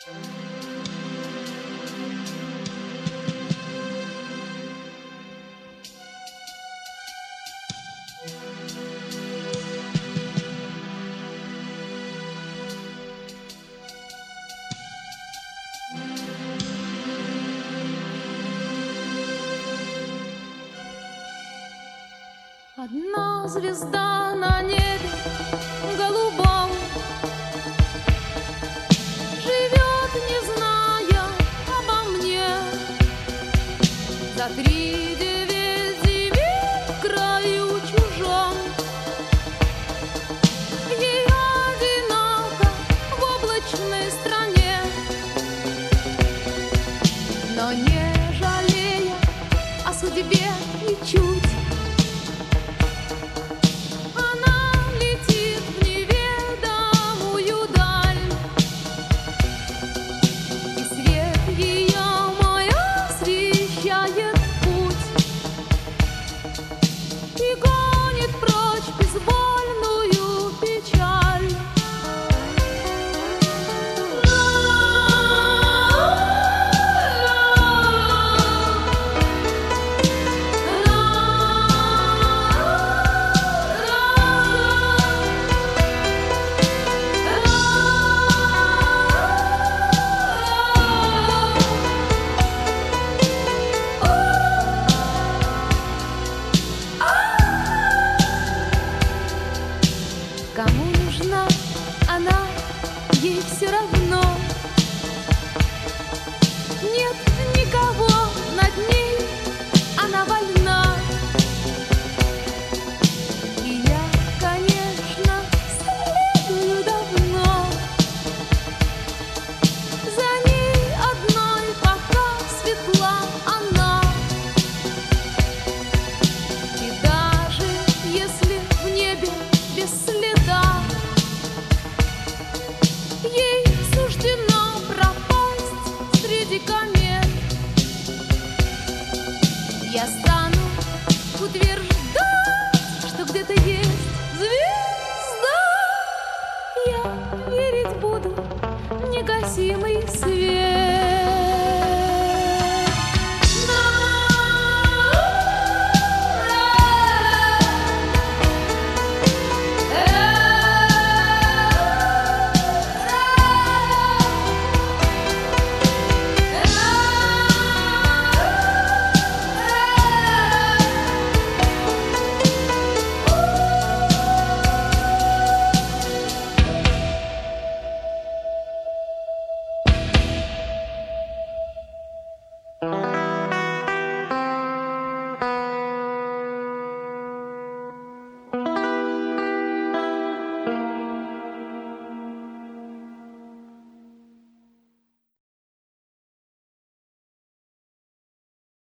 Одна звезда на небе голубом живет, не зная обо мне. За 3-9 земель в краю чужом ей одиноко в облачной стране. Но не жалея о судьбе ничуть, кому нужна она, ей все равно. Нет никого над ней, она вольна. И я, конечно, следую давно за ней одной, пока светла она. И даже если в небе без следа ей суждено пропасть среди комет, я стану утверждать, что где-то есть звезда. Я верить буду в негасимый свет.